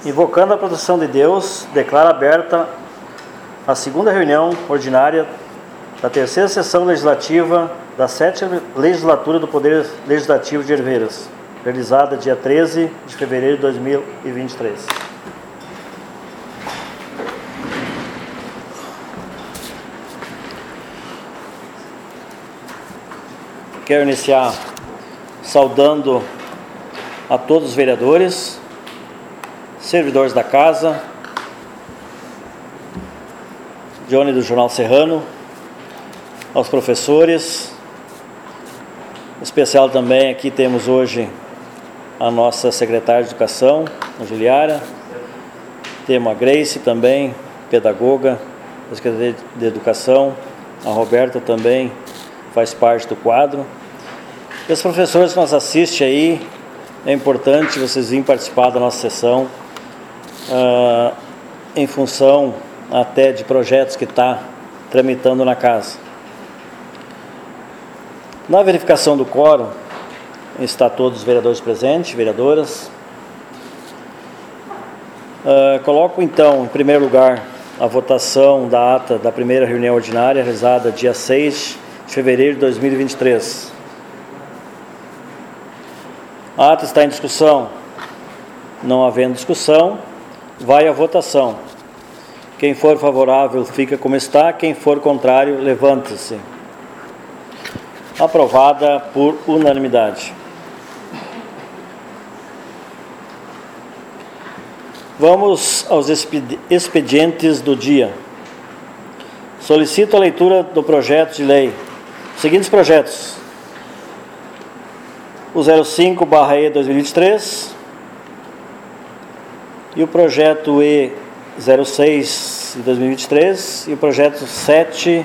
Invocando a proteção de Deus, declaro aberta a segunda reunião ordinária da terceira sessão legislativa da 7ª legislatura do Poder Legislativo de Herveiras, realizada dia 13 de fevereiro de 2023. Quero iniciar saudando a todos os vereadores, servidores da casa, Johnny do Jornal Serrano, aos professores. Em especial também aqui temos hoje a nossa secretária de Educação, a Juliara. Temos a Grace também, pedagoga da Secretaria de Educação. A Roberta também faz parte do quadro. E os professores que nos assistem aí, é importante vocês virem participar da nossa sessão, em função até de projetos que está tramitando na casa. Na verificação do quórum, está todos os vereadores presentes, vereadoras. Coloco então, em primeiro lugar, a votação da ata da primeira reunião ordinária, realizada dia 6 de fevereiro de 2023. A ata está em discussão. Não havendo discussão, vai à votação. Quem for favorável fica como está, quem for contrário, levanta-se. Aprovada por unanimidade. Vamos aos expedientes do dia. Solicito a leitura do projeto de lei. Os seguintes projetos: o 05/E 2023 e o projeto E06 de 2023 e o projeto 7/E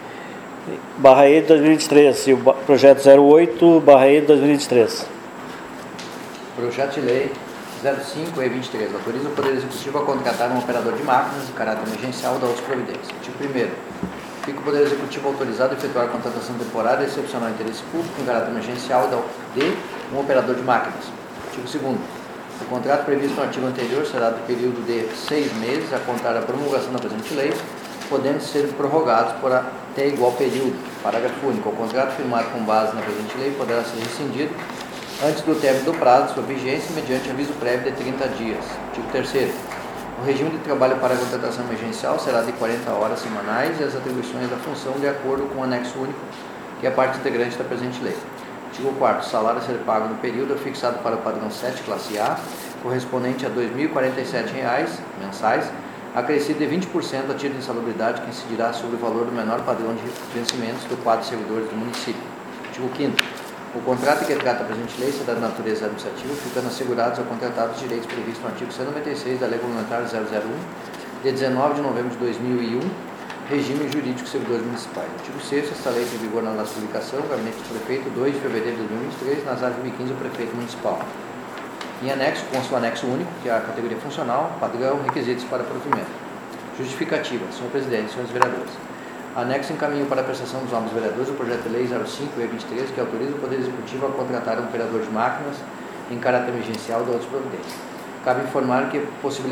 de 2023 e o projeto 08/E de 2023. Projeto de lei 05/E23 autoriza o Poder Executivo a contratar um operador de máquinas de caráter emergencial da outras providências. Artigo 1º. Fica o Poder Executivo autorizado a efetuar a contratação temporária e excepcional de interesse público em caráter emergencial de um operador de máquinas. Artigo 2º. O contrato previsto no artigo anterior será do período de 6 meses a contar da promulgação da presente lei, podendo ser prorrogados por até igual período. Parágrafo único. O contrato firmado com base na presente lei poderá ser rescindido antes do término do prazo de sua vigência, mediante aviso prévio de 30 dias. Artigo 3º. O regime de trabalho para a contratação emergencial será de 40 horas semanais e as atribuições da função de acordo com o anexo único, que é a parte integrante da presente lei. Artigo 4º. O salário a ser pago no período fixado para o padrão 7, classe A, correspondente a R$ 2.047 mensais, acrescido de 20% a título de insalubridade, que incidirá sobre o valor do menor padrão de vencimentos do quadro de servidores do município. Artigo 5º. O contrato que trata a presente lei será de natureza administrativa, ficando assegurados ao contratado os direitos previstos no artigo 196 da Lei Complementar 001, de 19 de novembro de 2001, regime jurídico de servidores municipais. Artigo 6º. Esta lei tem vigor na nossa publicação, Gabinete do Prefeito, 2 de fevereiro de 2023, nas áreas 2015, o Prefeito Municipal. Em anexo, consta o anexo único, que é a categoria funcional, padrão, requisitos para provimento. Justificativa. Senhor Presidente, senhores vereadores. Anexo encaminho para a apreciação dos novos vereadores o projeto de lei 05/E23, que autoriza o Poder Executivo a contratar um operador de máquinas em caráter emergencial da outras providências. Cabe informar que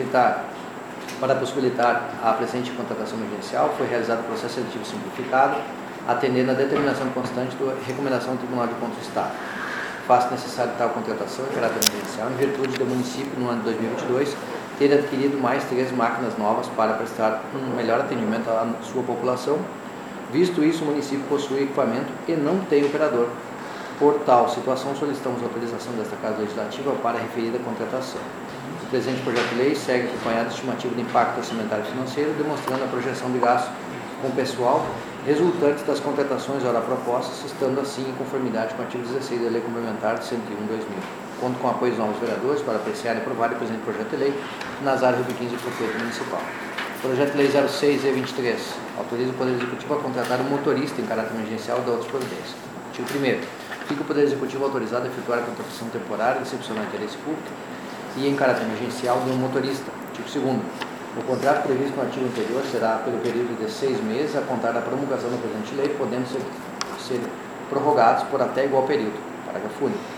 para possibilitar a presente contratação emergencial, foi realizado o processo seletivo simplificado, atendendo à determinação constante da recomendação do Tribunal de Contas do Estado. Faz necessário tal contratação em caráter emergencial, em virtude do município, no ano de 2022, ter adquirido mais 3 máquinas novas para prestar um melhor atendimento à sua população. Visto isso, o município possui equipamento e não tem operador. Por tal situação, solicitamos a autorização desta Casa Legislativa para a referida contratação. O presente projeto de lei segue acompanhado de estimativa de impacto orçamentário e financeiro, demonstrando a projeção de gasto com pessoal resultantes das contratações ora propostas, estando assim em conformidade com o artigo 16 da Lei Complementar de 101/2000. Conto com o apoio dos novos vereadores para apreciar e aprovar o presente projeto de lei nas áreas do 15 do Prefeito Municipal. Projeto de lei 06/E23 autoriza o Poder Executivo a contratar um motorista em caráter emergencial da outras providências. Artigo 1º. Fica o Poder Executivo autorizado a efetuar a contratação temporária e excepcional de interesse público e em caráter emergencial de um motorista. Artigo 2º. O contrato previsto no artigo anterior será pelo período de 6 meses a contar da promulgação da presente lei, podendo ser prorrogados por até igual período. Parágrafo único.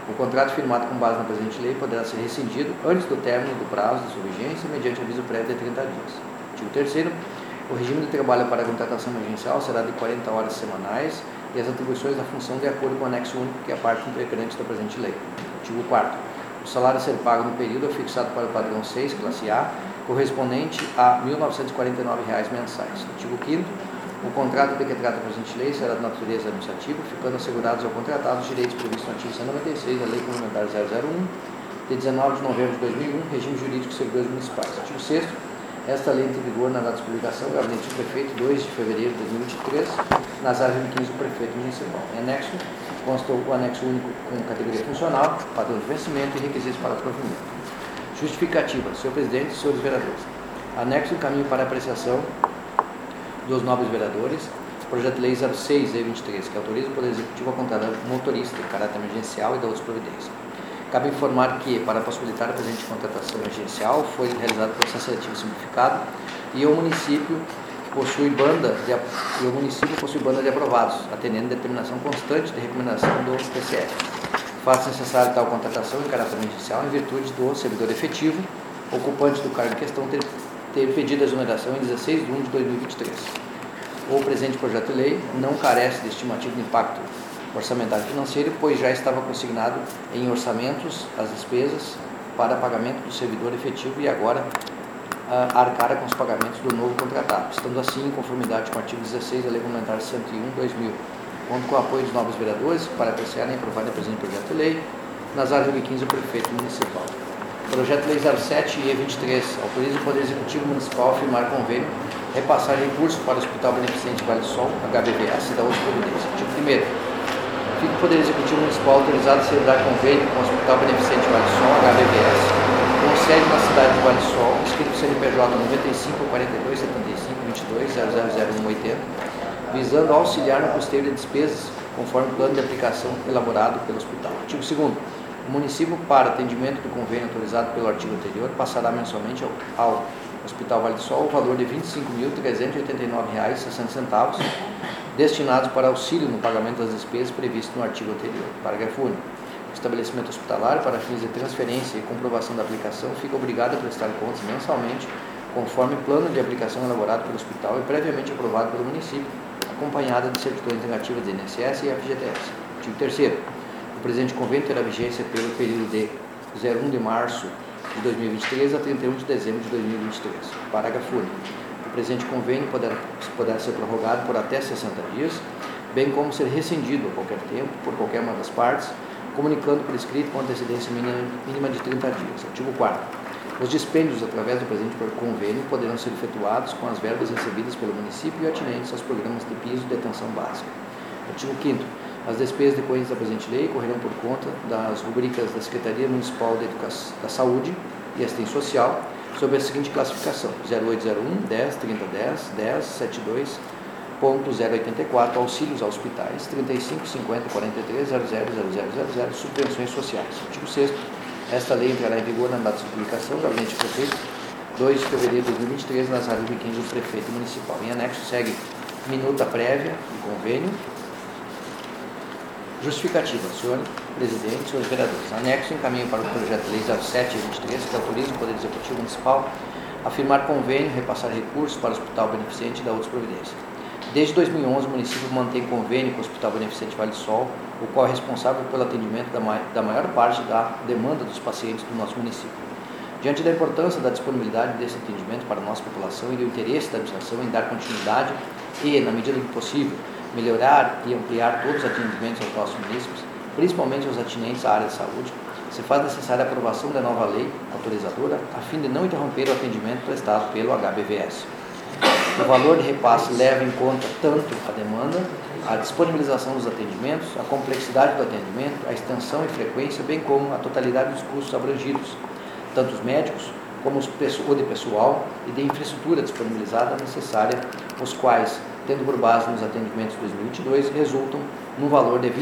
O contrato firmado com base na presente lei poderá ser rescindido antes do término do prazo de sua vigência, mediante aviso prévio de 30 dias. Artigo 3º. O regime de trabalho para a contratação emergencial será de 40 horas semanais e as atribuições da função de acordo com o anexo único, que é a parte integrante da presente lei. Artigo 4º. O salário a ser pago no período é fixado para o padrão 6, classe A, correspondente a R$ 1.949 mensais. Artigo 5º. O contrato de que trata a presente lei será de natureza administrativa, ficando assegurados ao contratado os direitos previstos no artigo 196 da Lei Complementar 001, de 19 de novembro de 2001, regime jurídico de servidores municipais. Artigo 6º. Esta lei entra em vigor na data de publicação, gabinete do prefeito, 2 de fevereiro de 2023, nas áreas 2015 do prefeito municipal. Em anexo, consta o anexo único com categoria funcional, padrão de vencimento e requisitos para provimento. Justificativa. Senhor presidente e senhores vereadores. Anexo encaminho para apreciação dos nobres vereadores, projeto de lei 06/23, que autoriza o Poder Executivo a contratar motorista de caráter emergencial e da outras providências. Cabe informar que, para possibilitar a presente contratação emergencial, foi realizado processo seletivo simplificado e o município possui banda de aprovados, atendendo a determinação constante de recomendação do TCE. Faz-se necessária tal contratação em caráter emergencial em virtude do servidor efetivo, ocupante do cargo em questão, ter pedido a exoneração em 16 de 1 de 2023. O presente projeto de lei não carece de estimativa de impacto orçamentário e financeiro, pois já estava consignado em orçamentos as despesas para pagamento do servidor efetivo e agora arcara com os pagamentos do novo contratado, estando assim em conformidade com o artigo 16 da Lei Complementar 101/2000. Conto com o apoio dos nobres vereadores para apreciarem e aprovarem o presente projeto de lei nas áreas 2015 do prefeito municipal. Projeto de lei 07/23 autoriza o Poder Executivo Municipal a firmar convênio, repassar recursos para o Hospital Beneficente Vale do Sol, HBVS, e da outra providência. Artigo 1º. Fica o Poder Executivo Municipal autorizado a celebrar convênio com o Hospital Beneficente Vale do Sol, HBVS, com sede na cidade de Vale do Sol, inscrito no CNPJ 95 42 75 22 000180, visando auxiliar no custeio de despesas, conforme o plano de aplicação elaborado pelo hospital. Artigo 2º. O município, para atendimento do convênio autorizado pelo artigo anterior, passará mensalmente ao Hospital Vale do Sol o valor de R$ 25.389,60, destinados para auxílio no pagamento das despesas previsto no artigo anterior. Parágrafo único. O estabelecimento hospitalar, para fins de transferência e comprovação da aplicação, fica obrigado a prestar contas mensalmente, conforme plano de aplicação elaborado pelo hospital e previamente aprovado pelo município, acompanhada de certidões negativas de INSS e FGTS. Artigo 3º. O presente convênio terá vigência pelo período de 01 de março de 2023 a 31 de dezembro de 2023. Parágrafo único. O presente convênio poderá ser prorrogado por até 60 dias, bem como ser rescindido a qualquer tempo, por qualquer uma das partes, comunicando por escrito com antecedência mínima de 30 dias. Artigo 4º. Os dispêndios através do presente convênio poderão ser efetuados com as verbas recebidas pelo município e atinentes aos programas de piso de atenção básica. Artigo 5º. As despesas decorrentes da presente lei correrão por conta das rubricas da Secretaria Municipal da Saúde e Assistência Social, sob a seguinte classificação: 0801 10 3010 10 72.084, auxílios a hospitais, 35 50 43 00 0000, subvenções sociais. Artigo 6º. Esta lei entrará em vigor na data de publicação, gabinete do prefeito, 2 de fevereiro de 2023, nas áreas 2015 do prefeito municipal. Em anexo segue minuta prévia do convênio. Justificativa. Senhor presidente, senhores vereadores. Anexo encaminho para o projeto de lei 07/23, que autoriza o Poder Executivo Municipal a firmar convênio, repassar recursos para o Hospital Beneficente e da outras providências. Desde 2011, o município mantém convênio com o Hospital Beneficente Vale do Sol, o qual é responsável pelo atendimento da maior parte da demanda dos pacientes do nosso município. Diante da importância da disponibilidade desse atendimento para a nossa população e do interesse da administração em dar continuidade e, na medida do possível, melhorar e ampliar todos os atendimentos aos nossos munícipes, principalmente aos atinentes à área de saúde, se faz necessária a aprovação da nova lei autorizadora, a fim de não interromper o atendimento prestado pelo HBVS. O valor de repasse leva em conta tanto a demanda, a disponibilização dos atendimentos, a complexidade do atendimento, a extensão e frequência, bem como a totalidade dos custos abrangidos, tanto os médicos como o de pessoal e de infraestrutura disponibilizada necessária, os quais, tendo por base nos atendimentos de 2022, resultam no valor de R$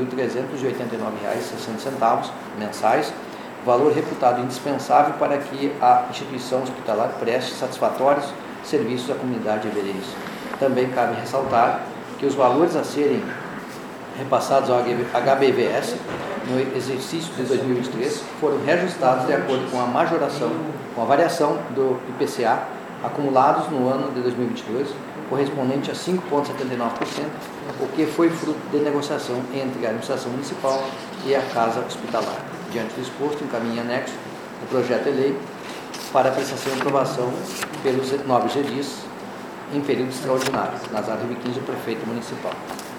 25.389,60 mensais, valor reputado indispensável para que a instituição hospitalar preste satisfatórios serviços à comunidade everense. Também cabe ressaltar que os valores a serem repassados ao HBVS no exercício de 2023 foram reajustados de acordo com a majoração, com a variação do IPCA acumulados no ano de 2022, correspondente a 5,79%, o que foi fruto de negociação entre a administração municipal e a Casa Hospitalar. Diante do exposto, encaminha anexo o projeto de lei para apreciação e aprovação pelos nobres edis em período extraordinário, nas áreas 2015 do prefeito municipal.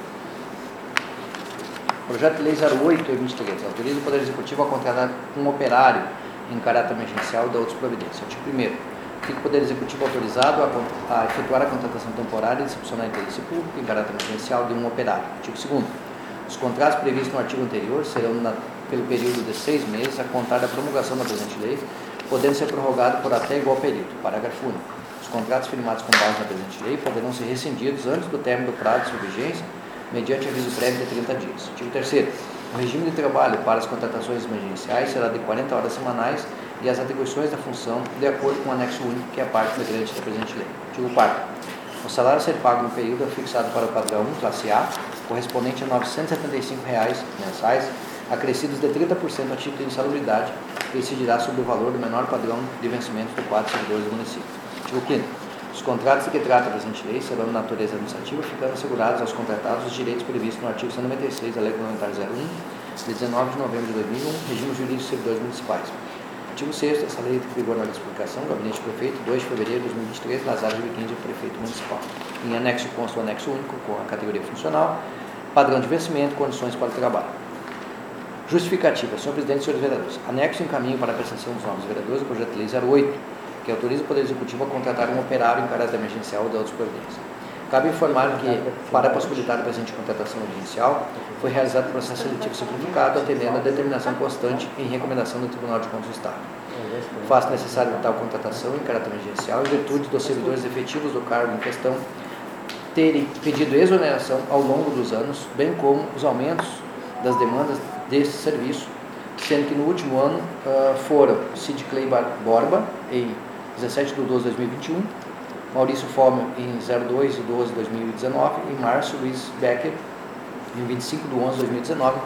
Projeto de lei 08/23 autoriza o Poder Executivo a contratar um operário em caráter emergencial e da outras providências. Artigo 1º. Fica o Poder Executivo autorizado a efetuar a contratação temporária e excepcional de interesse público em caráter emergencial de um operário. Artigo 2º. Os contratos previstos no artigo anterior serão, pelo período de 6 meses, a contar da promulgação da presente lei, podendo ser prorrogado por até igual período. Parágrafo único. Os contratos firmados com base na presente lei poderão ser rescindidos antes do término do prazo de sua vigência, mediante aviso prévio de 30 dias. Artigo 3º. O regime de trabalho para as contratações emergenciais será de 40 horas semanais e as atribuições da função de acordo com o anexo único, que é a parte integrante da presente lei. Artigo 4º. O salário a ser pago no período é fixado para o padrão classe A, correspondente a R$ 975 mensais, acrescidos de 30% a título de insalubridade, que incidirá sobre o valor do menor padrão de vencimento do quadro de servidores do município. Artigo 5º. Os contratos de que trata a presente lei serão de natureza administrativa, ficando assegurados aos contratados os direitos previstos no artigo 196 da Lei Complementar 01, de 19 de novembro de 2001, regime jurídico de servidores municipais. Artigo 6º. Essa lei tem vigor na explicação do Gabinete do Prefeito, 2 de fevereiro de 2023, nas áreas de 15 do Prefeito Municipal. Em anexo consta o anexo único com a categoria funcional, padrão de vencimento, condições para o trabalho. Justificativa. Senhor Presidente e senhores vereadores, anexo encaminho para a apreciação dos novos vereadores o projeto de lei 08, que autoriza o Poder Executivo a contratar um operário em caráter emergencial ou de outras providências. Cabe informar que, para possibilitar a presente contratação emergencial, foi realizado o processo seletivo simplificado, atendendo a determinação constante em recomendação do Tribunal de Contas do Estado. Faz necessário tal contratação em caráter emergencial em virtude dos servidores efetivos do cargo em questão terem pedido exoneração ao longo dos anos, bem como os aumentos das demandas desse serviço, sendo que no último ano foram Cid Clay Borba, em 17 de 12 de 2021, Maurício Fomel em 02 de 12 de 2019 e Márcio Luiz Becker em 25 de 11 de 2019,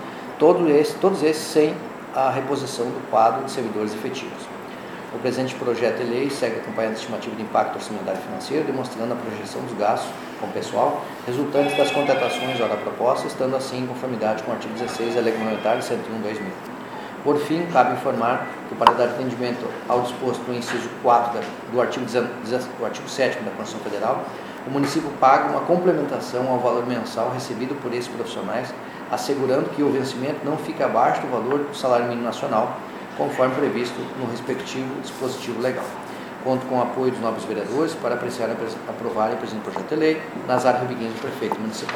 todos esses sem a reposição do quadro de servidores efetivos. O presente projeto de lei segue acompanhando a estimativa de impacto orçamentário e financeiro, demonstrando a projeção dos gastos com pessoal resultantes das contratações ora propostas, estando assim em conformidade com o artigo 16 da Lei Complementar 101/2000. Por fim, cabe informar que, para dar atendimento ao disposto no inciso 4 do artigo 7º da Constituição Federal, o município paga uma complementação ao valor mensal recebido por esses profissionais, assegurando que o vencimento não fique abaixo do valor do salário mínimo nacional, conforme previsto no respectivo dispositivo legal. Conto com o apoio dos nobres vereadores para apreciar e aprovar o presente projeto de lei nas áreas do prefeito municipal.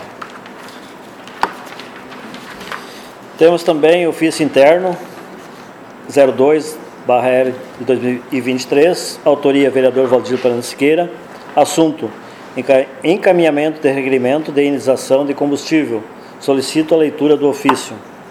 Temos também o ofício interno 02/L de 2023, autoria vereador Valdir Parana Siqueira, assunto encaminhamento de requerimento de indenização de combustível. Solicito a leitura do ofício.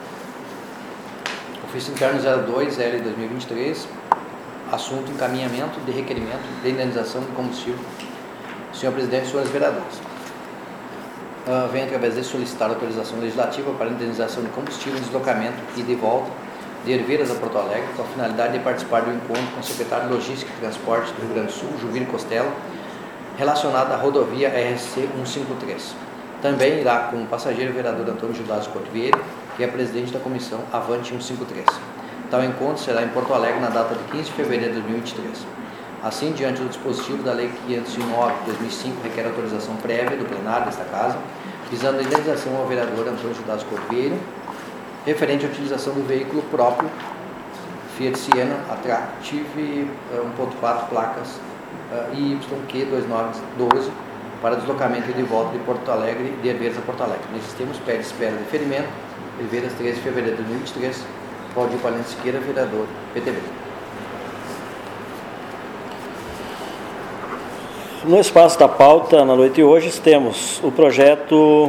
Ofício interno 02/L de 2023, assunto encaminhamento de requerimento de indenização de combustível. Senhor Presidente e senhores vereadores, venho através de solicitar autorização legislativa para indenização de combustível, deslocamento e de volta de Herveiras a Porto Alegre, com a finalidade de participar do encontro com o secretário de Logística e Transporte do Rio Grande do Sul, Juvir Costello, relacionado à rodovia RSC 153. Também irá com o passageiro vereador Antônio Gildas Couto Vieira, que é presidente da comissão Avante 153. Tal encontro será em Porto Alegre na data de 15 de fevereiro de 2023. Assim, diante do dispositivo da Lei 509 de 2005, requer autorização prévia do plenário desta Casa, visando a indenização ao vereador Antônio Gildas Couto Vieira, referente à utilização do veículo próprio Fiat Siena Attractive 1.4 placas IYQ 2912 para deslocamento e de volta de Porto Alegre, de Herveiras a Porto Alegre. Nesses termos, pede espera de deferimento, Herveiras 13 de fevereiro de 2023, Valdir Parana Siqueira, vereador, PTB. No espaço da pauta, na noite de hoje, temos o projeto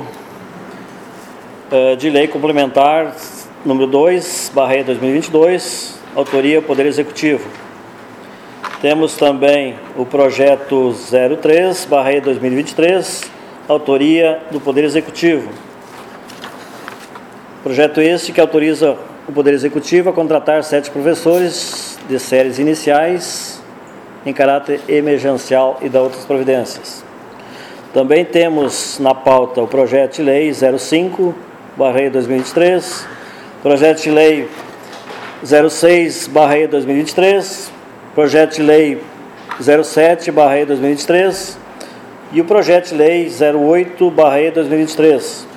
de lei complementar número 2/2022, autoria Poder Executivo. Temos também o projeto 03/2023, autoria do Poder Executivo. Projeto este que autoriza o Poder Executivo a contratar 7 professores de séries iniciais em caráter emergencial e dar outras providências. Também temos na pauta o projeto de lei 05/2023, projeto de lei 06/2023, projeto de lei 07/2023 e o projeto de lei 08/2023.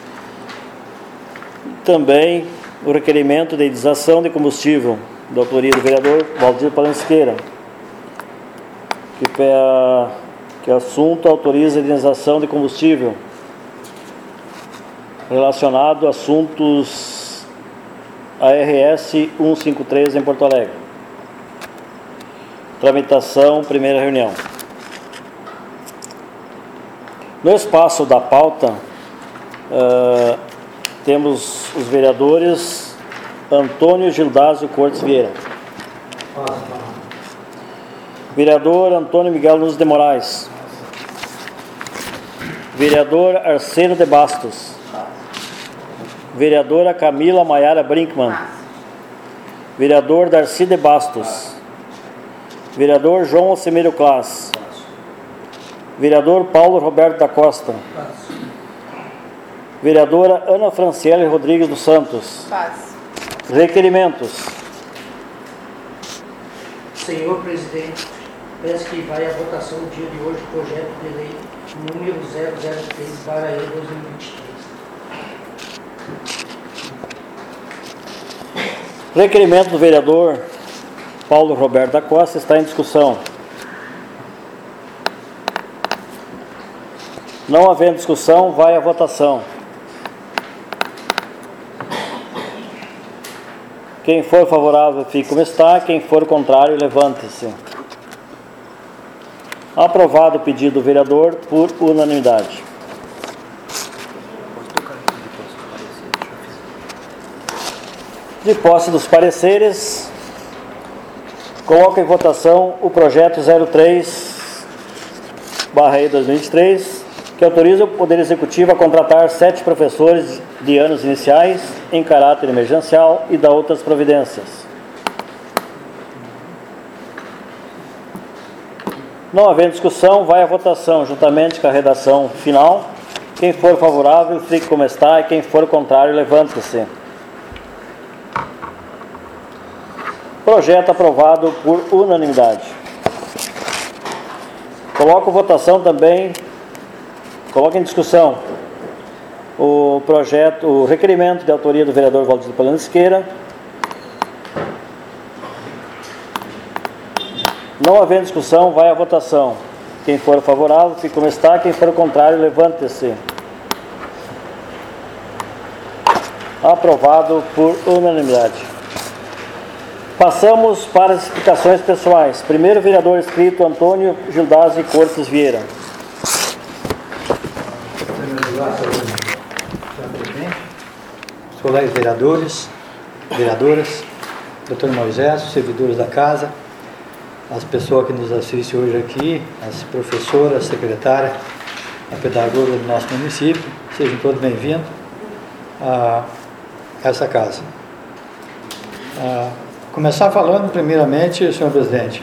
Também o requerimento de indenização de combustível da autoria do vereador Valdir Palansiqueira, que assunto autoriza a indenização de combustível relacionado a assuntos ARS 153 em Porto Alegre. Tramitação, primeira reunião. No espaço da pauta, temos os vereadores Antônio Gildásio Cortes Vieira, vereador Antônio Miguel Nunes de Moraes, vereador Arceno de Bastos, vereadora Camila Maiara Brinkmann, vereador Darcy de Bastos, vereador João Alcemiro Class, vereador Paulo Roberto da Costa, vereadora Ana Franciele Rodrigues dos Santos. Requerimentos. Senhor presidente, peço que vai à votação no dia de hoje o projeto de lei número 003/2023. Requerimento do vereador Paulo Roberto da Costa está em discussão. Não havendo discussão, vai à votação. Quem for favorável, fique como está. Quem for contrário, levante-se. Aprovado o pedido do vereador por unanimidade. De posse dos pareceres, coloco em votação o projeto 03/2023, que autoriza o Poder Executivo a contratar 7 professores de anos iniciais em caráter emergencial e dar outras providências. Não havendo discussão, vai à votação, juntamente com a redação final. Quem for favorável, fique como está, e quem for contrário, levante-se. Projeto aprovado por unanimidade. Coloco votação também, coloco em discussão o projeto, o requerimento de autoria do vereador Valdir Palansiqueira. Não havendo discussão, vai à votação. Quem for favorável, fique como está. Quem for contrário, levante-se. Aprovado por unanimidade. Passamos para as explicações pessoais. Primeiro, vereador inscrito Antônio Gildásio Cortes Vieira. Os colegas vereadores, vereadoras, doutor Moisés, os servidores da casa, as pessoas que nos assistem hoje aqui, as professoras, secretária, a pedagoga do nosso município, sejam todos bem-vindos a essa casa. Começar falando primeiramente, senhor presidente,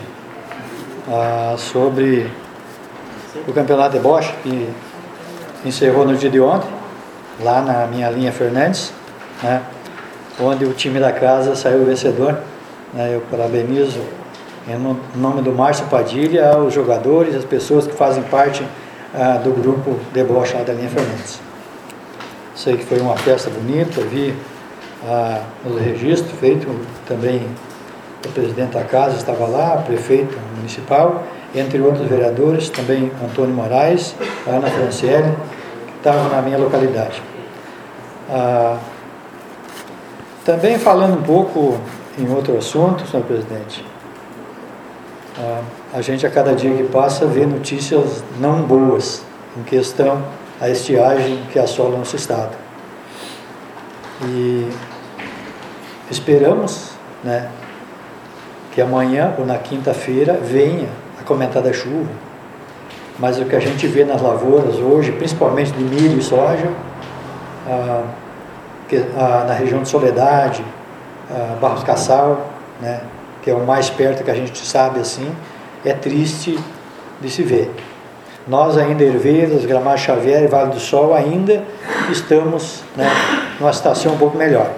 sobre o campeonato de bocha que encerrou no dia de ontem, lá na minha linha Fernandes, né, onde o time da casa saiu vencedor. Eu parabenizo em nome do Márcio Padilha, os jogadores, as pessoas que fazem parte do grupo de bocha lá da linha Fernandes. Sei que foi uma festa bonita, vi os registros feitos, também o presidente da casa estava lá, o prefeito municipal, entre outros vereadores, também Antônio Moraes, a Ana Franciele, que estavam na minha localidade. Também falando um pouco em outro assunto, senhor presidente, a gente a cada dia que passa vê notícias não boas em questão à estiagem que assola nosso estado. E esperamos, né, que amanhã ou na quinta-feira venha a comentada chuva, mas o que a gente vê nas lavouras hoje, principalmente de milho e soja, na região de Soledade, Barros Cassal, né, que é o mais perto que a gente sabe assim, é triste de se ver. Nós ainda, Herveiras, Gramado Xavier e Vale do Sol, ainda estamos, né, numa situação um pouco melhor.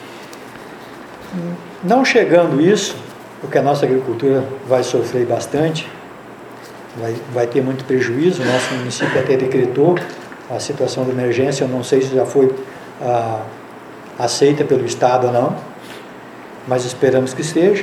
Não chegando isso, porque a nossa agricultura vai sofrer bastante, vai ter muito prejuízo. O nosso município até decretou a situação de emergência, eu não sei se já foi aceita pelo Estado ou não, mas esperamos que seja.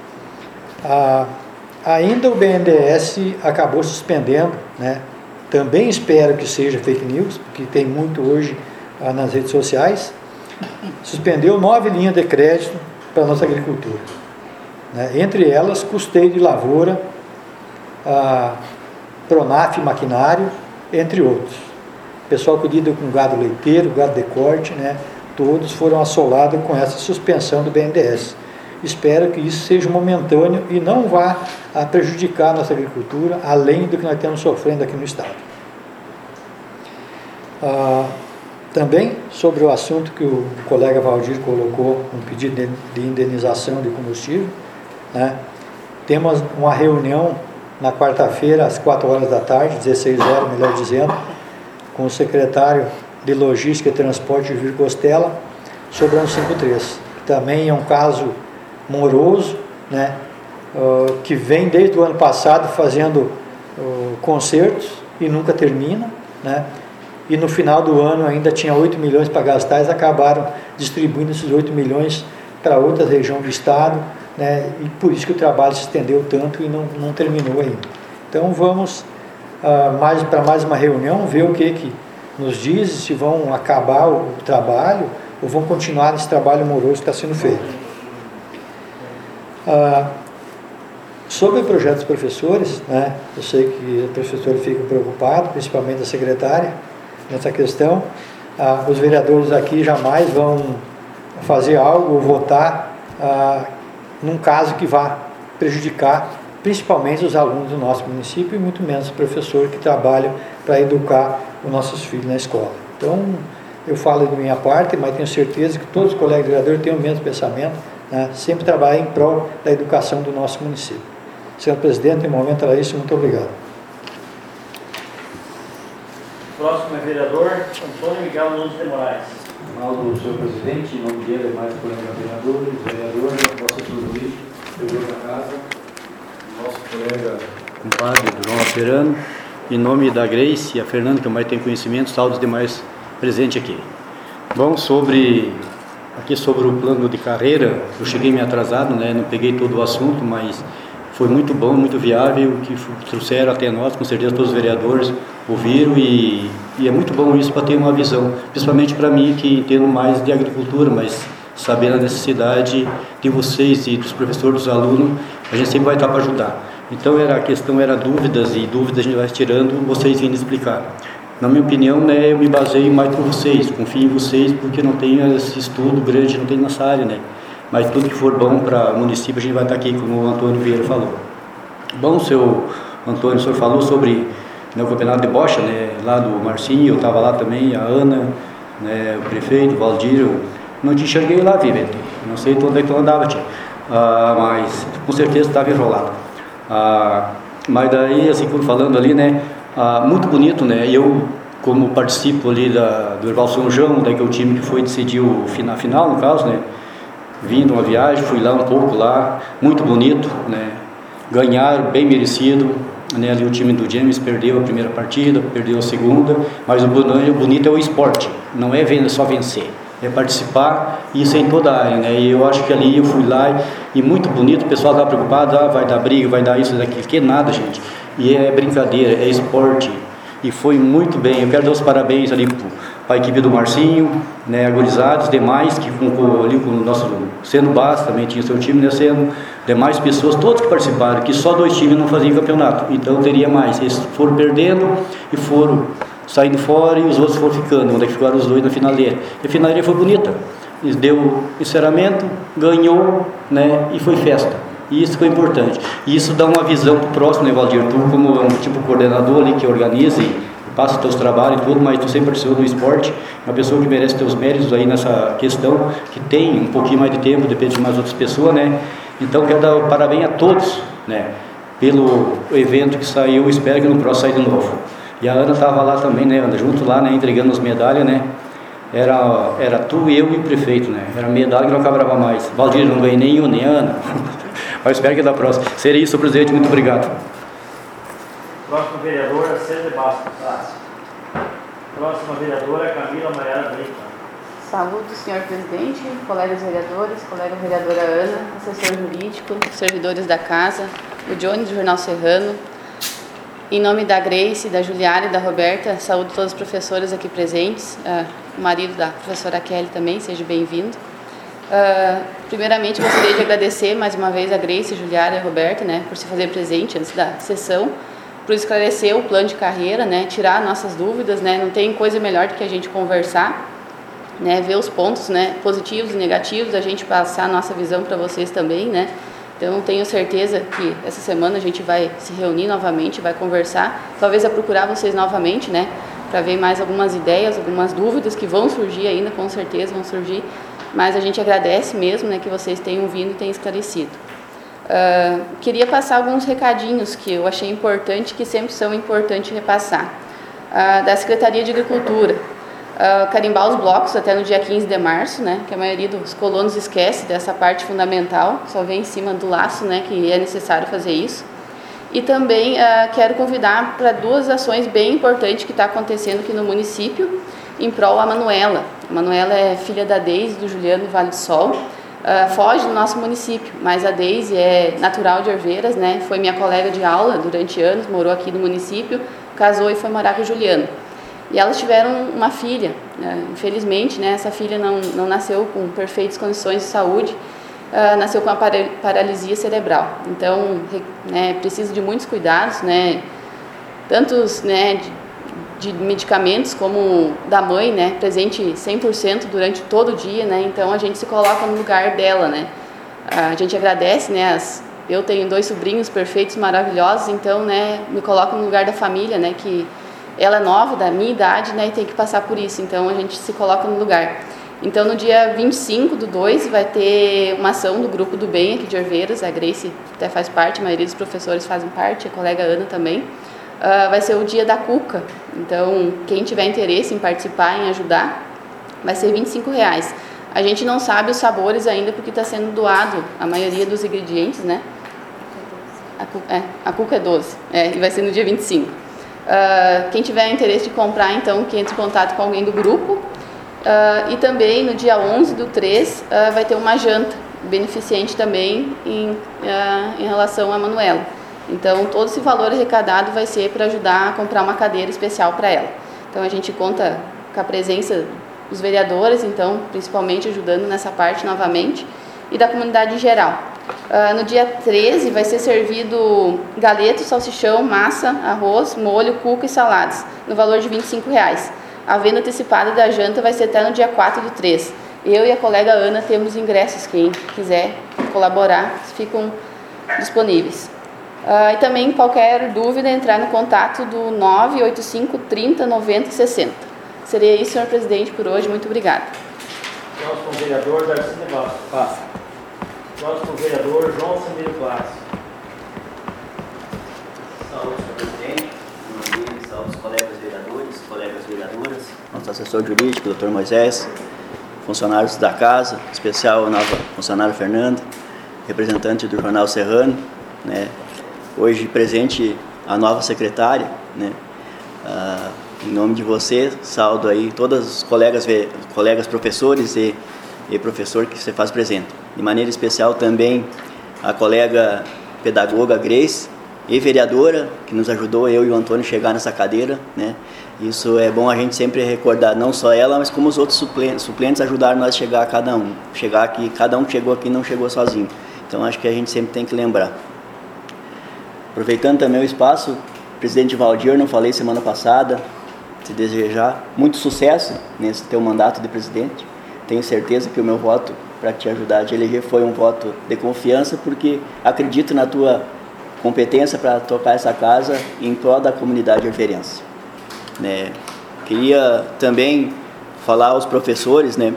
Ainda o BNDES acabou suspendendo, né? Também espero que seja fake news, porque tem muito hoje nas redes sociais. Suspendeu 9 linhas de crédito para a nossa agricultura, né? Entre elas, custeio de lavoura, Pronaf maquinário, entre outros. O pessoal que lida com gado leiteiro, gado de corte, né? Todos foram assolados com essa suspensão do BNDES. Espero que isso seja momentâneo e não vá prejudicar a nossa agricultura, além do que nós estamos sofrendo aqui no estado. Também sobre o assunto que o colega Valdir colocou, um pedido de indenização de combustível, né? Temos uma reunião na quarta-feira, às 4 horas da tarde, 16 horas, melhor dizendo, com o secretário de Logística e Transporte, Vir Costela, sobre a 153, que também é um caso moroso, né, que vem desde o ano passado fazendo concertos e nunca termina, né, e no final do ano ainda tinha 8 milhões para gastar, eles acabaram distribuindo esses 8 milhões para outra região do estado, né, e por isso que o trabalho se estendeu tanto e não terminou ainda. Então vamos para mais uma reunião, ver o que nos diz, se vão acabar o trabalho ou vão continuar esse trabalho moroso que está sendo feito. Sobre o projeto dos professores, né, eu sei que o professor fica preocupado, principalmente a secretária, nessa questão. Os vereadores aqui jamais vão fazer algo ou votar num caso que vá prejudicar principalmente os alunos do nosso município e muito menos o professor que trabalha para educar os nossos filhos na escola. Então, eu falo de minha parte, mas tenho certeza que todos os colegas vereadores têm o mesmo pensamento, né? Sempre trabalhar em prol da educação do nosso município. Senhor presidente, no momento era isso, muito obrigado. Próximo é vereador Antônio Miguel Nunes de Moraes. Ronaldo, senhor presidente, em nome dele, mais colegas vereadores, nosso Luiz, vereador da casa, nosso colega compadre João Aperano, em nome da Grace e a Fernanda, que mais tem conhecimento, saúde os demais presentes aqui. Bom, sobre o plano de carreira, eu cheguei meio atrasado, né, não peguei todo o assunto, mas foi muito bom, muito viável, que trouxeram até nós, com certeza todos os vereadores ouviram e é muito bom isso para ter uma visão, principalmente para mim que entendo mais de agricultura, mas sabendo a necessidade de vocês e dos professores, dos alunos, a gente sempre vai estar para ajudar. Então a questão era dúvidas, e dúvidas a gente vai tirando, vocês vindo explicar. Na minha opinião, né, eu me baseio mais por vocês, confio em vocês, porque não tem esse estudo grande, não tem nessa área, né? Mas tudo que for bom para o município, a gente vai estar aqui, como o Antônio Vieira falou. Bom, seu Antônio, o senhor falou sobre, né, o campeonato de bocha, né, lá do Marcinho, eu estava lá também, a Ana, né, o prefeito, o Valdir, eu não te enxerguei lá, Vivente, não sei onde é que tu andava, tia, mas com certeza estava enrolado. Mas daí, assim, como falando ali, né, muito bonito, né, eu, como participo ali do Herval São João, daí que é o time que foi decidir o final, no caso, né, vindo uma viagem, fui lá um pouco lá, muito bonito, né, ganharam, bem merecido, né, ali o time do James perdeu a primeira partida, perdeu a segunda, mas o bonito é o esporte, não é só vencer, é participar, e isso é em toda a área, né, e eu acho que ali eu fui lá e muito bonito, o pessoal estava preocupado, vai dar briga, vai dar isso, daquilo, que nada, gente, e é brincadeira, é esporte, e foi muito bem. Eu quero dar os parabéns ali para a equipe do Marcinho, né, a gurizada, os demais que ali com o nosso Seno Bass também tinha seu time, né, Seno, demais pessoas, todos que participaram, que só 2 times não faziam campeonato, então teria mais. Eles foram perdendo e foram saindo fora e os outros foram ficando, onde ficaram os 2 na finaleira. E a finaleira foi bonita, eles deu encerramento, ganhou, né, e foi festa. E isso foi importante. E isso dá uma visão para o próximo, né, Valdir? Tu, como um tipo coordenador ali que organiza e passa os teus trabalhos e tudo, mas tu sempre participou do esporte, uma pessoa que merece teus méritos aí nessa questão, que tem um pouquinho mais de tempo, depende de mais outras pessoas, né? Então quero dar parabéns a todos, né? Pelo evento que saiu, espero que no próximo saia de novo. E a Ana estava lá também, né, Ana, junto lá, né, entregando as medalhas, né? Era tu, eu e o prefeito, né? Era medalha que não acabava mais. Valdir, não ganhei nem eu, nem a Ana. Mas espero que da próxima. Seria isso, presidente. Muito obrigado. Próxima vereadora, Célia Bastos. Próxima vereadora, Camila Maiara Brito. Saúde, senhor presidente, colegas vereadores, colega vereadora Ana, assessor jurídico, servidores da casa, o Johnny do Jornal Serrano. Em nome da Grace, da Juliara e da Roberta, saúdo todos os professores aqui presentes, o marido da professora Kelly também, seja bem-vindo. Primeiramente, gostaria de agradecer mais uma vez a Grace, a Juliara e a Roberta, né, por se fazer presente antes da sessão, por esclarecer o plano de carreira, né, tirar nossas dúvidas, né, não tem coisa melhor do que a gente conversar, né, ver os pontos, né, positivos e negativos, a gente passar a nossa visão para vocês também, né. Então, tenho certeza que essa semana a gente vai se reunir novamente, vai conversar, talvez a procurar vocês novamente, né, para ver mais algumas ideias, algumas dúvidas que vão surgir ainda, com certeza vão surgir, mas a gente agradece mesmo, né, que vocês tenham vindo e tenham esclarecido. Queria passar alguns recadinhos que eu achei importante, que sempre são importantes repassar. Da Secretaria de Agricultura, carimbar os blocos até no dia 15 de março, né, que a maioria dos colonos esquece dessa parte fundamental, só vem em cima do laço, né, que é necessário fazer isso. E também quero convidar para duas ações bem importantes que está acontecendo aqui no município, em prol a Manuela. A Manuela é filha da Deise, do Juliano Vale do Sol, foge do nosso município, mas a Deise é natural de Herveiras, né, foi minha colega de aula durante anos, morou aqui no município, casou e foi morar com o Juliano. E elas tiveram uma filha, infelizmente, né, essa filha não nasceu com perfeitas condições de saúde, nasceu com a paralisia cerebral. Então, né, precisa de muitos cuidados, né, tantos, né, de medicamentos como da mãe, né, presente 100% durante todo o dia, né, então a gente se coloca no lugar dela, né. A gente agradece, né, eu tenho 2 sobrinhos perfeitos, maravilhosos, então, né, me coloco no lugar da família, né, que ela é nova, da minha idade, né, e tem que passar por isso, então a gente se coloca no lugar. Então, no dia 25/2, vai ter uma ação do Grupo do Bem aqui de Herveiras, a Grace até faz parte, a maioria dos professores fazem parte, a colega Ana também. Vai ser o dia da cuca, então quem tiver interesse em participar, em ajudar, vai ser R$25. A gente não sabe os sabores ainda porque está sendo doado a maioria dos ingredientes, né? A cuca é 12, e vai ser no dia 25. Quem tiver interesse de comprar, então, que entre em contato com alguém do grupo. E também no dia 11/3 vai ter uma janta beneficente também em relação a Manuela. Então, todo esse valor arrecadado vai ser para ajudar a comprar uma cadeira especial para ela. Então, a gente conta com a presença dos vereadores, então, principalmente ajudando nessa parte novamente, e da comunidade em geral. No dia 13 vai ser servido galeto, salsichão, massa, arroz, molho, cuca e saladas, no valor de R$25. A venda antecipada da janta vai ser até no dia 4/3. Eu e a colega Ana temos ingressos, quem quiser colaborar, ficam disponíveis. E também, qualquer dúvida, entrar no contato do 985 30 90 60. Seria isso, senhor presidente, por hoje. Muito obrigada. Próximo vereador, Darcy Nevato. Passa. Próximo vereador, João Samiro Classe. Saúde, senhor presidente. Saúde os colegas vereadores, colegas vereadoras, nosso assessor jurídico, doutor Moisés, funcionários da casa, em especial a nova funcionária Fernanda, representante do Jornal Serrano, né? Hoje presente a nova secretária, né? Em nome de você, saldo aí todos os colegas professores e professor que você faz presente. De maneira especial também a colega pedagoga Grace e vereadora, que nos ajudou, eu e o Antônio, a chegar nessa cadeira, né? Isso é bom a gente sempre recordar, não só ela, mas como os outros suplentes ajudaram nós a chegar a cada um. Chegar aqui, cada um que chegou aqui não chegou sozinho. Então acho que a gente sempre tem que lembrar. Aproveitando também o espaço, presidente Valdir, não falei semana passada, te desejar muito sucesso nesse teu mandato de presidente. Tenho certeza que o meu voto para te ajudar a te eleger foi um voto de confiança, porque acredito na tua competência para tocar essa casa em prol da comunidade herveirense. né? Queria também falar aos professores, né?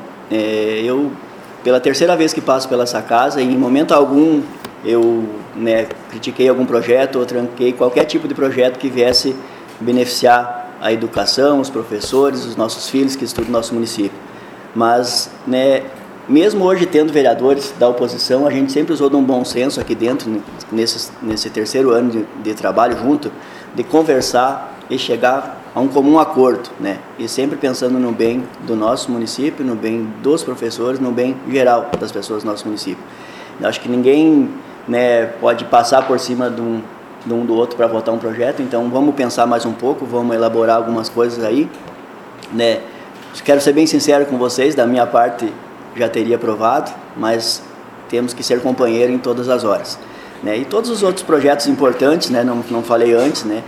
Eu, pela terceira vez que passo pela essa casa, em momento algum eu, né, critiquei algum projeto ou tranquei qualquer tipo de projeto que viesse beneficiar a educação, os professores, os nossos filhos que estudam no nosso município. Mas, né, mesmo hoje tendo vereadores da oposição, a gente sempre usou de um bom senso aqui dentro, nesse terceiro ano de trabalho junto, de conversar e chegar a um comum acordo, né? E sempre pensando no bem do nosso município, no bem dos professores, no bem geral das pessoas do nosso município. Eu acho que ninguém, né, pode passar por cima de um do outro para votar um projeto, então vamos pensar mais um pouco, vamos elaborar algumas coisas aí, né? Quero ser bem sincero com vocês, da minha parte já teria aprovado, mas temos que ser companheiro em todas as horas, né? E todos os outros projetos importantes, né, não falei antes, né,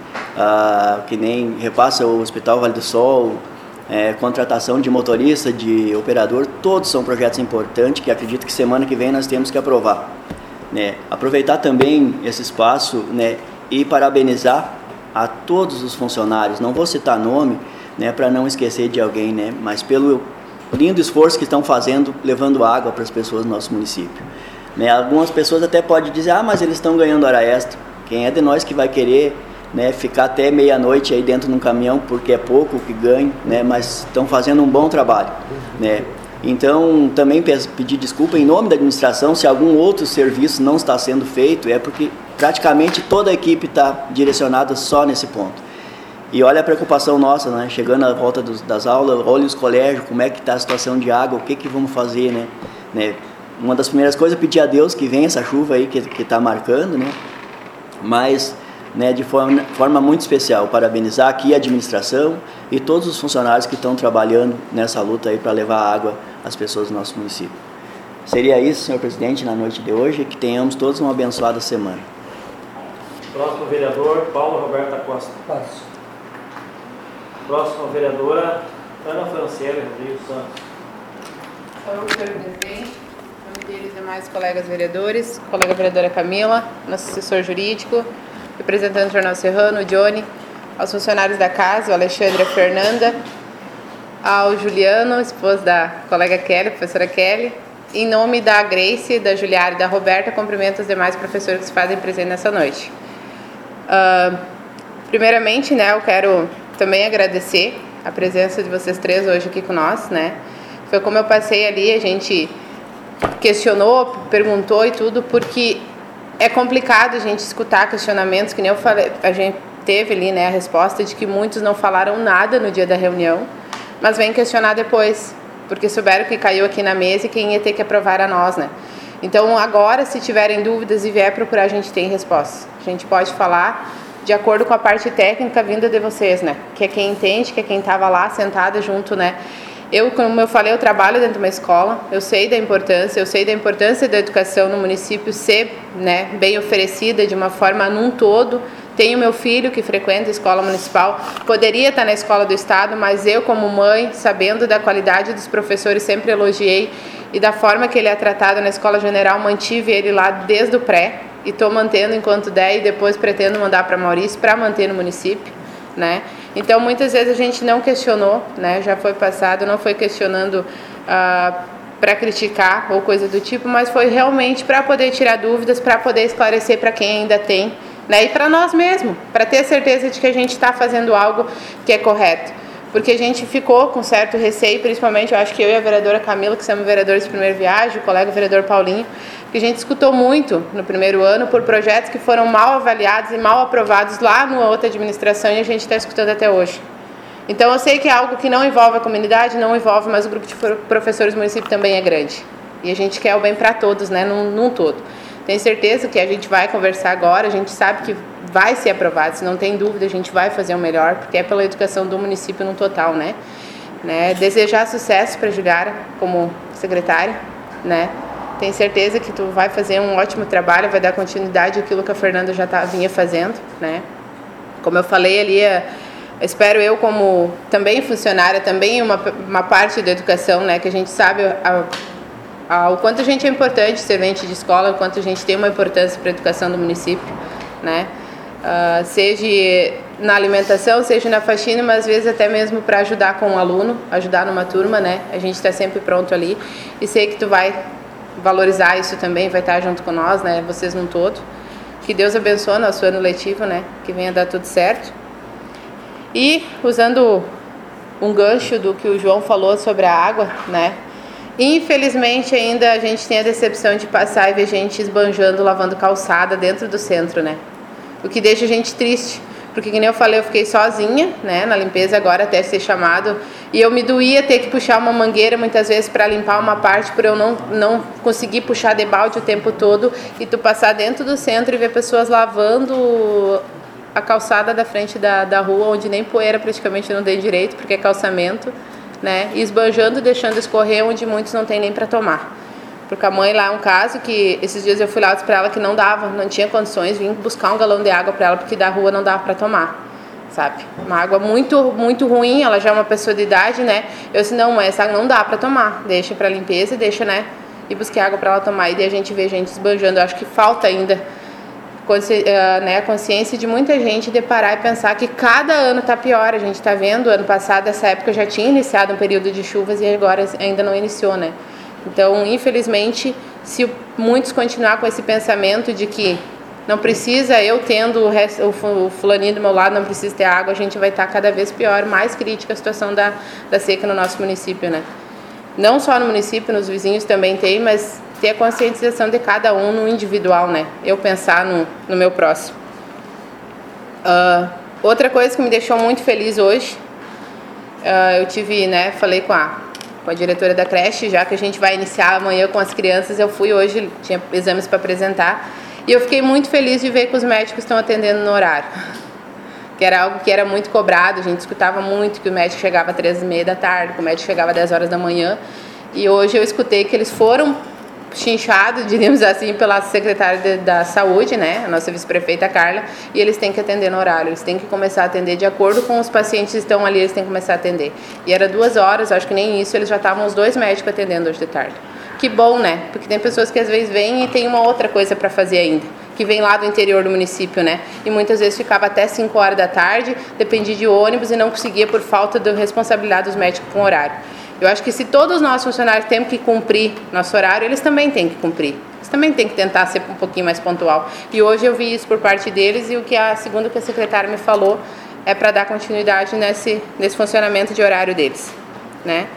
que nem repassa o Hospital Vale do Sol, contratação de motorista, de operador, todos são projetos importantes que acredito que semana que vem nós temos que aprovar, né? Aproveitar também esse espaço, né, e parabenizar a todos os funcionários, não vou citar nome, né, para não esquecer de alguém, né, mas pelo lindo esforço que estão fazendo, levando água para as pessoas do nosso município, né? Algumas pessoas até podem dizer, mas eles estão ganhando hora extra. Quem é de nós que vai querer, né, ficar até meia-noite aí dentro de um caminhão, porque é pouco que ganha, né, mas estão fazendo um bom trabalho, né? Então, também pedir desculpa em nome da administração se algum outro serviço não está sendo feito, é porque praticamente toda a equipe está direcionada só nesse ponto. E olha a preocupação nossa, né? Chegando à volta das aulas, olha os colégios, como é que está a situação de água, o que vamos fazer, né? Uma das primeiras coisas é pedir a Deus que venha essa chuva aí que está marcando, né? Mas, né, de forma muito especial, parabenizar aqui a administração e todos os funcionários que estão trabalhando nessa luta aí para levar água às pessoas do nosso município. Seria isso, senhor presidente, na noite de hoje, e que tenhamos todos uma abençoada semana. Próximo vereador, Paulo Roberta Costa. Próxima vereadora, Ana Franciele Rodrigues Santos. Senhor presidente, e demais colegas vereadores, colega vereadora Camila, nosso assessor jurídico, representante do Jornal Serrano, o Johnny, aos funcionários da casa, o Alexandre e a Fernanda, ao Juliano, esposo da colega Kelly, professora Kelly, em nome da Grace, da Juliara e da Roberta, cumprimento os demais professores que se fazem presente nessa noite. Primeiramente, né, eu quero também agradecer a presença de vocês três hoje aqui com nós, né? Foi como eu passei ali, a gente questionou, perguntou e tudo, porque é complicado a gente escutar questionamentos, que nem eu falei, a gente teve ali, né, a resposta de que muitos não falaram nada no dia da reunião, mas vem questionar depois, porque souberam que caiu aqui na mesa e quem ia ter que aprovar era nós, né? Então agora, se tiverem dúvidas e vier procurar, a gente tem resposta. A gente pode falar de acordo com a parte técnica vinda de vocês, né? Que é quem entende, que é quem estava lá sentada junto, né? Eu, como eu falei, eu trabalho dentro de uma escola, eu sei da importância da educação no município ser, né, bem oferecida de uma forma num todo. Tenho meu filho que frequenta a escola municipal, poderia estar na escola do estado, mas eu como mãe, sabendo da qualidade dos professores, sempre elogiei, e da forma que ele é tratado na escola general, mantive ele lá desde o pré, e estou mantendo enquanto der, e depois pretendo mandar para Maurício para manter no município, né? Então muitas vezes a gente não questionou, né? Já foi passado, não foi questionando para criticar ou coisa do tipo, mas foi realmente para poder tirar dúvidas, para poder esclarecer para quem ainda tem, né? E para nós mesmos, para ter certeza de que a gente está fazendo algo que é correto. Porque a gente ficou com certo receio, principalmente eu acho que eu e a vereadora Camila, que somos vereadores de primeira viagem, o colega vereador Paulinho, que a gente escutou muito no primeiro ano por projetos que foram mal avaliados e mal aprovados lá na outra administração, e a gente está escutando até hoje. Então eu sei que é algo que não envolve a comunidade, não envolve, mas o grupo de professores do município também é grande. E a gente quer o bem para todos, né, num todo. Tenho certeza que a gente vai conversar agora, a gente sabe que vai ser aprovado, se não tem dúvida, a gente vai fazer o melhor, porque é pela educação do município no total, né? Desejar sucesso para a Juliara como secretária, né? Tenho certeza que tu vai fazer um ótimo trabalho, vai dar continuidade àquilo que a Fernanda já vinha fazendo, né? Como eu falei ali, espero eu como também funcionária, também uma parte da educação, né? Que a gente sabe o quanto a gente é importante, servente de escola, o quanto a gente tem uma importância para a educação do município, né? Seja na alimentação, seja na faxina, mas às vezes até mesmo para ajudar com um aluno, ajudar numa turma, né? A gente está sempre pronto ali e sei que tu vai valorizar isso também, vai estar junto com nós, né? Vocês num todo. Que Deus abençoe nosso ano letivo, né? Que venha dar tudo certo. E usando um gancho do que o João falou sobre a água, né? Infelizmente ainda a gente tem a decepção de passar e ver gente esbanjando, lavando calçada dentro do centro, né? O que deixa a gente triste, porque que nem eu falei, eu fiquei sozinha, né, na limpeza agora até ser chamado, e eu me doía ter que puxar uma mangueira muitas vezes para limpar uma parte, por eu não conseguir puxar de balde o tempo todo, e tu passar dentro do centro e ver pessoas lavando a calçada da frente da rua, onde nem poeira praticamente não tem direito, porque é calçamento, né, e esbanjando, deixando escorrer onde muitos não tem nem para tomar. Porque a mãe lá é um caso que esses dias eu fui lá para ela que não dava, não tinha condições, vim buscar um galão de água para ela porque da rua não dava para tomar, sabe? Uma água muito, muito ruim, ela já é uma pessoa de idade, né? Eu disse, não, mãe, essa água não dá para tomar, deixa para limpeza e deixa, né? E busquei água para ela tomar. E daí a gente vê gente esbanjando. Eu acho que falta ainda né, a consciência de muita gente de parar e pensar que cada ano está pior. A gente está vendo, ano passado, essa época já tinha iniciado um período de chuvas e agora ainda não iniciou, né? Então, infelizmente, se muitos continuar com esse pensamento de que não precisa, eu tendo o fulaninho do meu lado, não precisa ter água, a gente vai estar cada vez pior, mais crítica a situação da seca no nosso município, né? Não só no município, nos vizinhos também tem, mas ter a conscientização de cada um no individual, né? Eu pensar no meu próximo. Outra coisa que me deixou muito feliz hoje, eu tive, né, falei com a diretora da creche, já que a gente vai iniciar amanhã com as crianças, eu fui hoje, tinha exames para apresentar, e eu fiquei muito feliz de ver que os médicos estão atendendo no horário, que era algo que era muito cobrado, a gente escutava muito que o médico chegava às 3h30 da tarde, que o médico chegava às 10 horas da manhã, e hoje eu escutei que eles foram chinchados, diríamos assim, pela secretária da saúde, né, a nossa vice-prefeita Carla, e eles têm que atender no horário, eles têm que começar a atender de acordo com os pacientes que estão ali, eles têm que começar a atender. E era 2 horas, acho que nem isso, eles já estavam os 2 médicos atendendo hoje de tarde. Que bom, né, porque tem pessoas que às vezes vêm e tem uma outra coisa para fazer ainda, que vem lá do interior do município, né, e muitas vezes ficava até 5 horas da tarde, dependia de ônibus e não conseguia por falta da responsabilidade dos médicos com horário. Eu acho que se todos nós funcionários temos que cumprir nosso horário, eles também têm que cumprir. Eles também têm que tentar ser um pouquinho mais pontual. E hoje eu vi isso por parte deles e segundo o que a secretária me falou, é para dar continuidade nesse funcionamento de horário deles, né?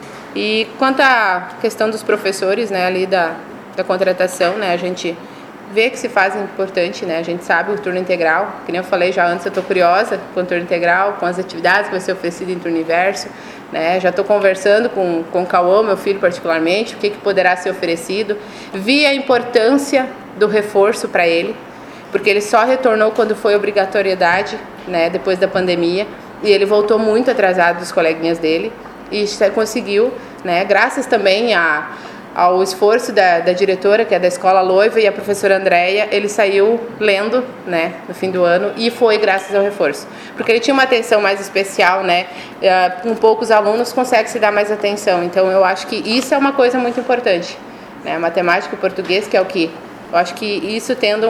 E quanto à questão dos professores, né, ali da contratação, né, a gente vê que se faz importante, né, a gente sabe o turno integral, que nem eu falei já antes, eu estou curiosa com o turno integral, com as atividades que vai ser oferecido em turno inverso, né, já estou conversando com o Cauã, meu filho particularmente, o que poderá ser oferecido, vi a importância do reforço para ele, porque ele só retornou quando foi obrigatoriedade, né, depois da pandemia, e ele voltou muito atrasado dos coleguinhas dele, e conseguiu, né, graças também ao esforço da diretora, que é da Escola Loiva, e a professora Andréia, ele saiu lendo, né, no fim do ano, e foi graças ao reforço. Porque ele tinha uma atenção mais especial, né, com poucos alunos consegue se dar mais atenção. Então, eu acho que isso é uma coisa muito importante, né, matemática e português, que é o que... Eu acho que isso tendo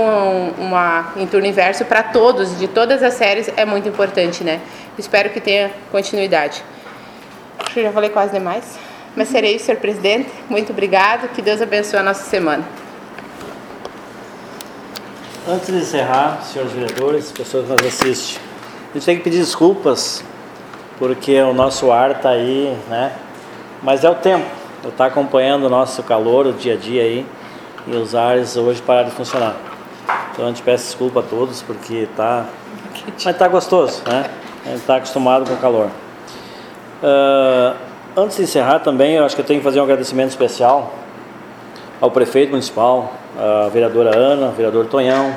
em turno inverso para todos, de todas as séries, é muito importante, né. Espero que tenha continuidade. Acho que já falei quase demais. Mas serei, senhor presidente. Muito obrigado. Que Deus abençoe a nossa semana. Antes de encerrar, senhores vereadores, pessoas que nos assistem, a gente tem que pedir desculpas, porque o nosso ar está aí, né? Mas é o tempo. Eu estou acompanhando o nosso calor, o dia a dia aí, e os ares hoje pararam de funcionar. Então a gente peço desculpa a todos, porque está... Mas está gostoso, né? A gente está acostumado com o calor. Antes de encerrar também, eu acho que eu tenho que fazer um agradecimento especial ao prefeito municipal, a vereadora Ana, ao vereador Tonhão,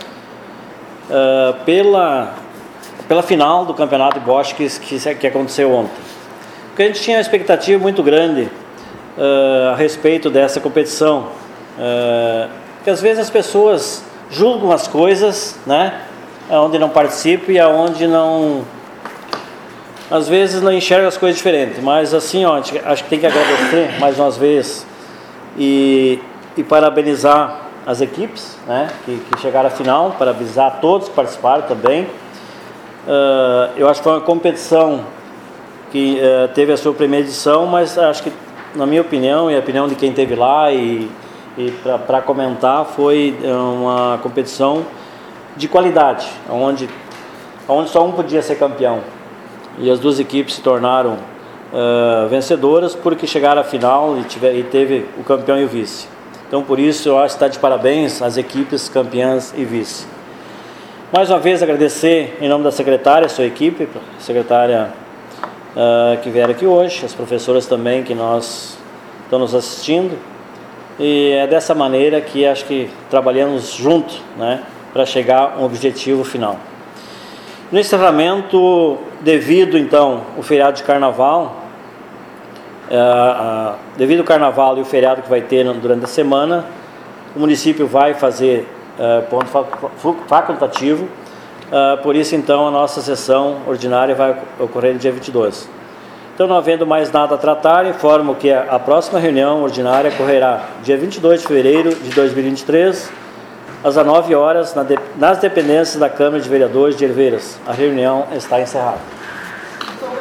pela final do campeonato de bocha que aconteceu ontem. Porque a gente tinha uma expectativa muito grande a respeito dessa competição, que às vezes as pessoas julgam as coisas, né, onde não participam e aonde não... Às vezes não enxerga as coisas diferentes, mas assim, ó, acho que tem que agradecer mais uma vez e parabenizar as equipes, né, que chegaram à final, parabenizar todos que participaram também. Eu acho que foi uma competição que teve a sua primeira edição, mas acho que, na minha opinião e a opinião de quem esteve lá e para comentar, foi uma competição de qualidade, onde só um podia ser campeão. E as duas equipes se tornaram vencedoras porque chegaram à final e teve o campeão e o vice. Então, por isso, eu acho que está de parabéns às equipes campeãs e vice. Mais uma vez, agradecer em nome da secretária, sua equipe, a secretária que vieram aqui hoje, as professoras também que estão nos assistindo. E é dessa maneira que acho que trabalhamos junto, né, para chegar a um objetivo final. No encerramento, devido então ao feriado de carnaval, devido ao carnaval e o feriado que vai ter durante a semana, o município vai fazer ponto facultativo, por isso então a nossa sessão ordinária vai ocorrer no dia 22. Então, não havendo mais nada a tratar, informo que a próxima reunião ordinária ocorrerá dia 22 de fevereiro de 2023, às 9 horas, nas dependências da Câmara de Vereadores de Herveiras. A reunião está encerrada.